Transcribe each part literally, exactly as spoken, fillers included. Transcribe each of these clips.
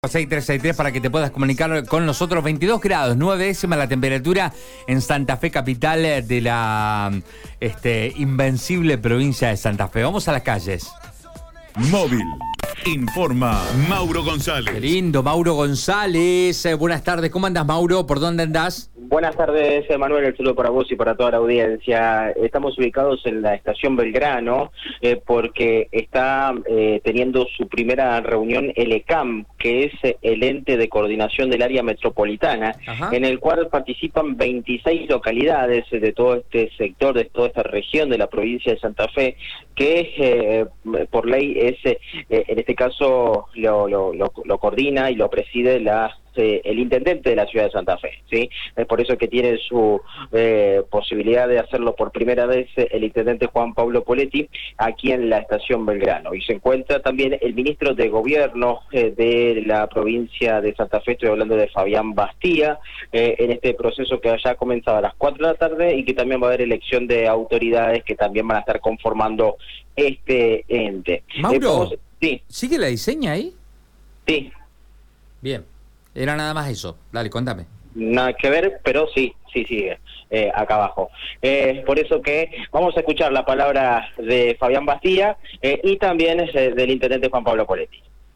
seis tres seis tres para que te puedas comunicar con nosotros. Veintidós grados, nueve décimas la temperatura en Santa Fe, capital de la este, invencible provincia de Santa Fe. Vamos a las calles. Móvil. Informa Mauro González. Qué lindo, Mauro González. Eh, buenas tardes, ¿cómo andas, Mauro? ¿Por dónde andás? Buenas tardes, Manuel, el saludo para vos y para toda la audiencia. Estamos ubicados en la estación Belgrano eh, porque está eh, teniendo su primera reunión el E C A M, que es el ente de coordinación del área metropolitana, Ajá. en el cual participan veintiséis localidades de todo este sector, de toda esta región de la provincia de Santa Fe, que eh, por ley es, eh, en este caso, lo, lo, lo, lo coordina y lo preside la Eh, el intendente de la ciudad de Santa Fe, ¿sí? Es por eso que tiene su eh, posibilidad de hacerlo por primera vez eh, el intendente Juan Pablo Poletti aquí en la estación Belgrano. Y se encuentra también el ministro de Gobierno eh, de la provincia de Santa Fe, estoy hablando de Fabián Bastía, eh, en este proceso que ya ha comenzado a las cuatro de la tarde y que también va a haber elección de autoridades que también van a estar conformando este ente. Mauro, eh, vamos, ¿sí? ¿sigue la diseña ahí? Sí. Bien. Era nada más eso. Dale, contame. Nada que ver, pero sí, sí sigue eh, acá abajo. Eh, por eso que vamos a escuchar la palabra de Fabián Bastía eh, y también eh, del intendente Juan Pablo Poletti.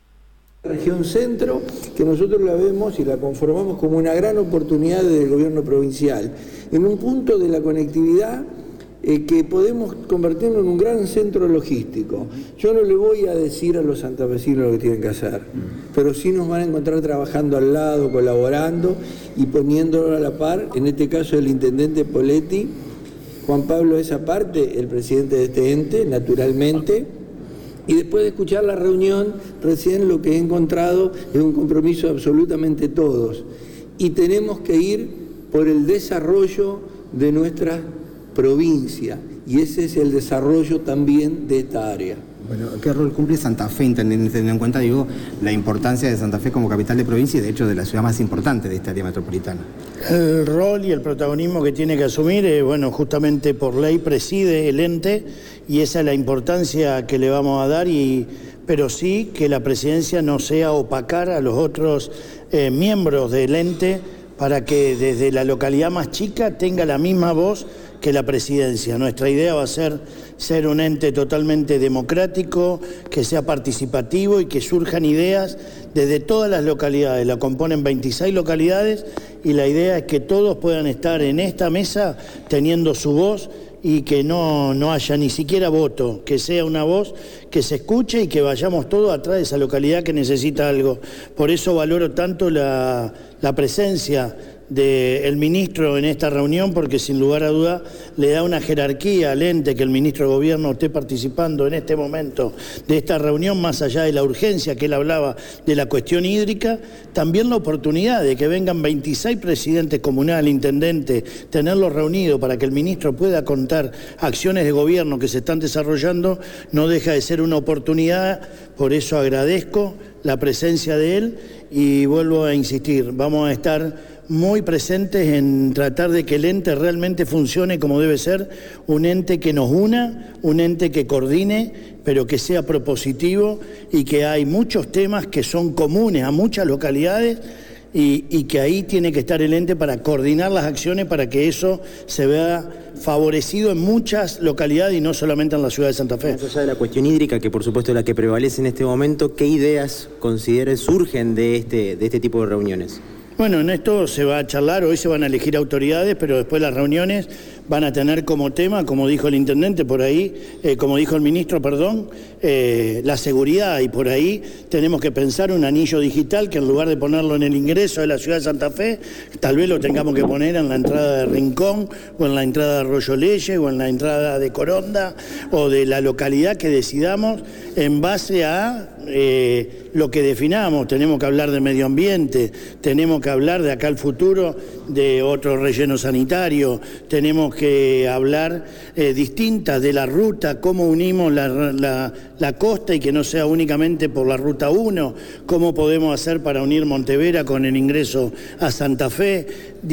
Región Centro, que nosotros la vemos y la conformamos como una gran oportunidad del gobierno provincial, en un punto de la conectividad eh, que podemos convertirnos en un gran centro logístico. Yo no le voy a decir a los santafesinos lo que tienen que hacer, pero sí nos van a encontrar trabajando al lado, colaborando y poniéndolo a la par, en este caso el intendente Poletti, Juan Pablo es aparte, el presidente de este ente, naturalmente, y después de escuchar la reunión, recién lo que he encontrado es un compromiso de absolutamente todos, y tenemos que ir por el desarrollo de nuestra provincia, y ese es el desarrollo también de esta área. Bueno, ¿qué rol cumple Santa Fe, teniendo en cuenta, digo, la importancia de Santa Fe como capital de provincia y de hecho de la ciudad más importante de esta área metropolitana? El rol y el protagonismo que tiene que asumir, eh, bueno, justamente por ley preside el ente y esa es la importancia que le vamos a dar, y, pero sí que la presidencia no sea opacar a los otros eh, miembros del ente para que desde la localidad más chica tenga la misma voz que la presidencia. Nuestra idea va a ser ser un ente totalmente democrático, que sea participativo y que surjan ideas desde todas las localidades. La componen veintiséis localidades y la idea es que todos puedan estar en esta mesa teniendo su voz y que no, no haya ni siquiera voto, que sea una voz que se escuche y que vayamos todos atrás de esa localidad que necesita algo. Por eso valoro tanto la, la presencia del ministro en esta reunión, porque sin lugar a duda le da una jerarquía al ente que el ministro de Gobierno esté participando en este momento de esta reunión, más allá de la urgencia que él hablaba de la cuestión hídrica, también la oportunidad de que vengan veintiséis presidentes comunales, intendentes, tenerlos reunidos para que el ministro pueda contar acciones de gobierno que se están desarrollando, no deja de ser una oportunidad. Por eso agradezco la presencia de él y vuelvo a insistir, vamos a estar muy presentes en tratar de que el ente realmente funcione como debe ser, un ente que nos una, un ente que coordine, pero que sea propositivo y que hay muchos temas que son comunes a muchas localidades y, y que ahí tiene que estar el ente para coordinar las acciones para que eso se vea favorecido en muchas localidades y no solamente en la ciudad de Santa Fe. Más allá de la cuestión hídrica, que por supuesto es la que prevalece en este momento, ¿qué ideas consideres surgen de este, de este tipo de reuniones? Bueno, en esto se va a charlar, hoy se van a elegir autoridades, pero después las reuniones van a tener como tema, como dijo el intendente por ahí, eh, como dijo el ministro, perdón, eh, la seguridad, y por ahí tenemos que pensar un anillo digital que en lugar de ponerlo en el ingreso de la ciudad de Santa Fe, tal vez lo tengamos que poner en la entrada de Rincón, o en la entrada de Arroyo Leyes, o en la entrada de Coronda, o de la localidad que decidamos en base a eh, lo que definamos. Tenemos que hablar de medio ambiente, tenemos que hablar de acá al futuro de otro relleno sanitario, tenemos que hablar eh, distintas de la ruta, cómo unimos la, la, la costa y que no sea únicamente por la ruta uno, cómo podemos hacer para unir Montevera con el ingreso a Santa Fe.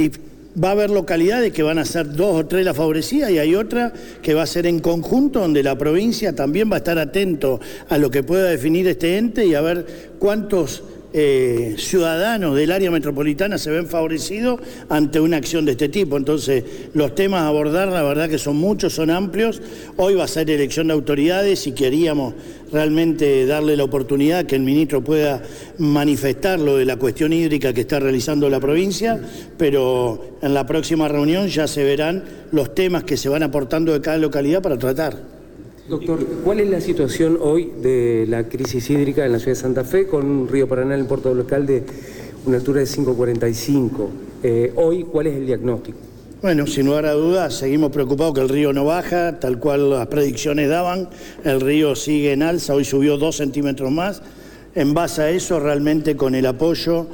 Va a haber localidades que van a ser dos o tres las favorecidas y hay otra que va a ser en conjunto, donde la provincia también va a estar atento a lo que pueda definir este ente y a ver cuántos eh, ciudadanos del área metropolitana se ven favorecidos ante una acción de este tipo. Entonces, los temas a abordar, la verdad que son muchos, son amplios. Hoy va a ser elección de autoridades y queríamos realmente darle la oportunidad que el ministro pueda manifestar lo de la cuestión hídrica que está realizando la provincia, pero en la próxima reunión ya se verán los temas que se van aportando de cada localidad para tratar. Doctor, ¿cuál es la situación hoy de la crisis hídrica en la ciudad de Santa Fe con un río Paraná en el puerto local de una altura de cinco cuarenta y cinco? Eh, hoy, ¿cuál es el diagnóstico? Bueno, sin lugar a dudas, seguimos preocupados que el río no baja, tal cual las predicciones daban, el río sigue en alza, hoy subió dos centímetros más. En base a eso, realmente con el apoyo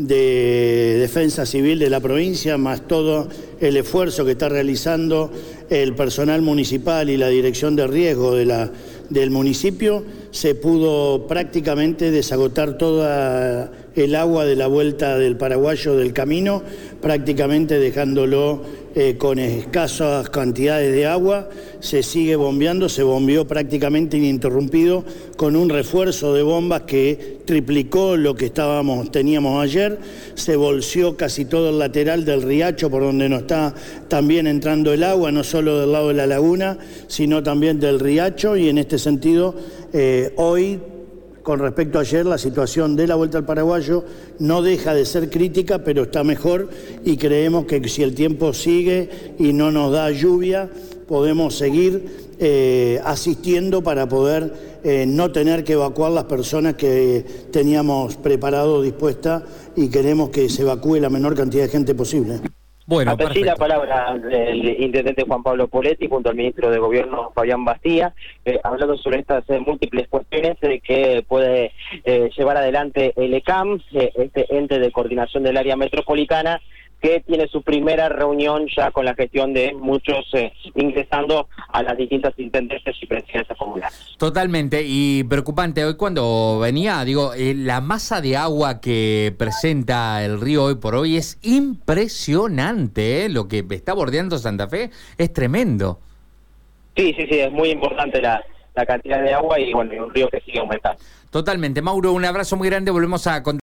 de Defensa Civil de la provincia, más todo el esfuerzo que está realizando el personal municipal y la dirección de riesgo de la, del municipio, se pudo prácticamente desagotar toda el agua de la vuelta del Paraguayo del camino, prácticamente dejándolo eh, con escasas cantidades de agua. Se sigue bombeando, se bombeó prácticamente ininterrumpido con un refuerzo de bombas que triplicó lo que estábamos, teníamos ayer. Se volció casi todo el lateral del riacho por donde nos está también entrando el agua, no solo del lado de la laguna, sino también del riacho, y en este sentido, eh, hoy, con respecto a ayer, la situación de la Vuelta al Paraguayo no deja de ser crítica, pero está mejor, y creemos que si el tiempo sigue y no nos da lluvia, podemos seguir eh, asistiendo para poder eh, no tener que evacuar las personas que teníamos preparado, dispuesta, y queremos que se evacúe la menor cantidad de gente posible. Bueno, hasta allí perfecto. la palabra del intendente Juan Pablo Poletti junto al ministro de Gobierno Fabián Bastía, eh, hablando sobre estas eh, múltiples cuestiones eh, que puede eh, llevar adelante el E C A M, eh, este ente de coordinación del área metropolitana, que tiene su primera reunión ya con la gestión de muchos eh, ingresando a las distintas intendencias y presidencias comunales. Totalmente, y preocupante. Hoy cuando venía, digo, eh, la masa de agua que presenta el río hoy por hoy es impresionante, ¿eh? Lo que está bordeando Santa Fe es tremendo. Sí, sí, sí, es muy importante la, la cantidad de agua y bueno, y un río que sigue aumentando. Totalmente. Mauro, un abrazo muy grande, volvemos a contar.